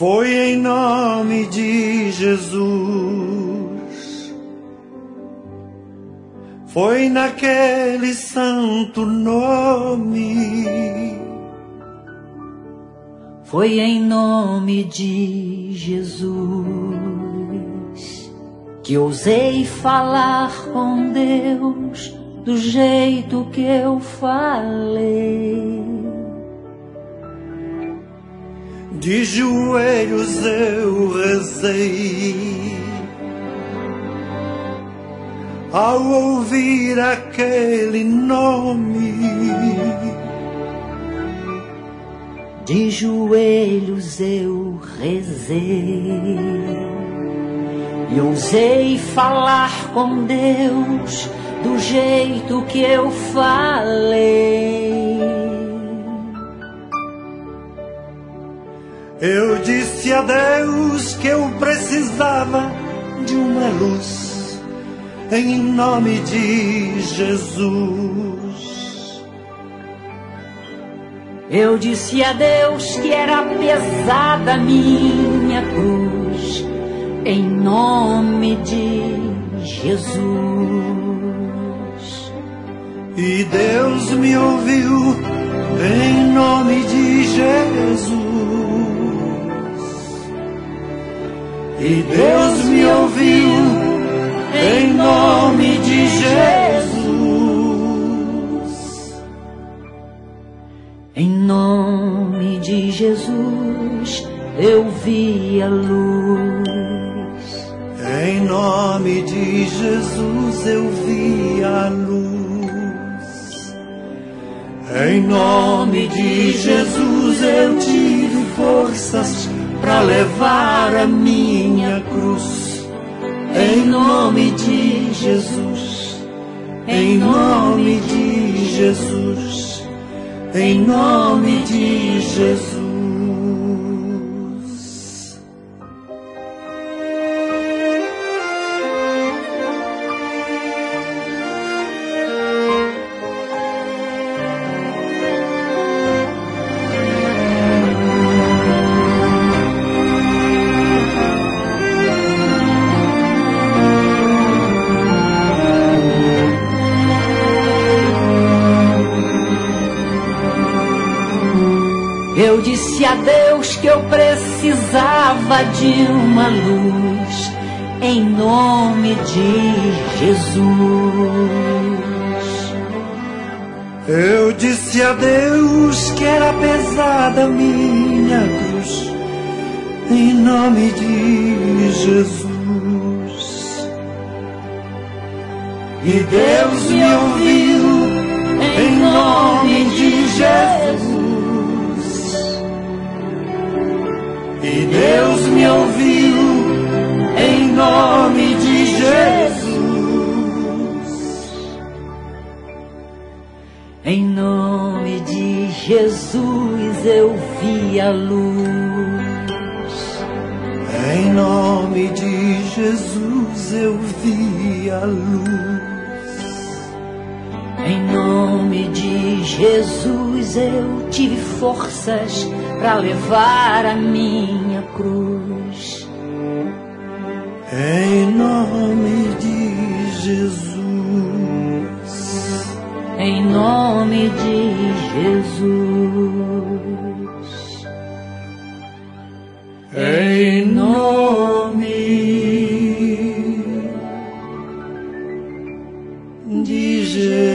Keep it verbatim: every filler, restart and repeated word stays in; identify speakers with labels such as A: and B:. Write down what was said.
A: Foi em nome de Jesus. Foi naquele santo nome.
B: Foi em nome de Jesus que ousei falar com Deus do jeito que eu falei.
A: De joelhos eu rezei ao ouvir aquele nome.
B: De joelhos eu rezei e ousei falar com Deus do jeito que eu falei.
A: Eu disse a Deus que eu precisava de uma luz em nome de Jesus.
B: Eu disse a Deus que era pesada minha cruz, em nome de Jesus.
A: E Deus me ouviu, em nome de Jesus. E Deus me ouviu, em nome de Jesus.
B: Em nome de Jesus eu vi a luz.
A: Em nome de Jesus eu vi a luz. Em nome de Jesus eu tive forças para levar a minha cruz. Em nome de Jesus, em nome de Jesus. Em nome de Jesus.
B: Eu disse a Deus que eu precisava de uma luz, em nome de Jesus.
A: Eu disse a Deus que era pesada minha cruz, em nome de Jesus. E Deus me ouviu, em nome de Jesus. E Deus me ouviu, em nome de Jesus.
B: Em nome de Jesus eu vi a luz.
A: Em nome de Jesus eu vi a luz.
B: Em nome de Jesus eu tive forças para levar a minha cruz.
A: Em nome de Jesus.
B: Em nome de Jesus.
A: Em nome de Jesus.